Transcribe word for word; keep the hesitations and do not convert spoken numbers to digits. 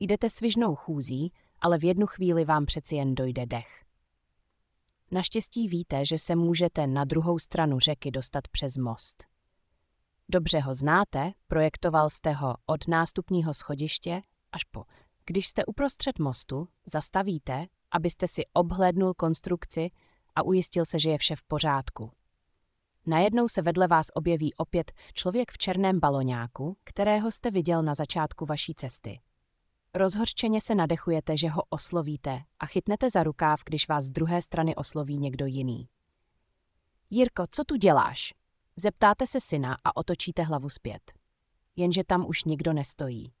Jdete svižnou chůzí, ale v jednu chvíli vám přeci jen dojde dech. Naštěstí víte, že se můžete na druhou stranu řeky dostat přes most. Dobře ho znáte, projektoval jste ho od nástupního schodiště až po. Když jste uprostřed mostu, zastavíte, abyste si obhlédnul konstrukci a ujistil se, že je vše v pořádku. Najednou se vedle vás objeví opět člověk v černém baloňáku, kterého jste viděl na začátku vaší cesty. Rozhořčeně se nadechujete, že ho oslovíte a chytnete za rukáv, když vás z druhé strany osloví někdo jiný. Jirko, co tu děláš? Zeptáte se syna a otočíte hlavu zpět. Jenže tam už nikdo nestojí.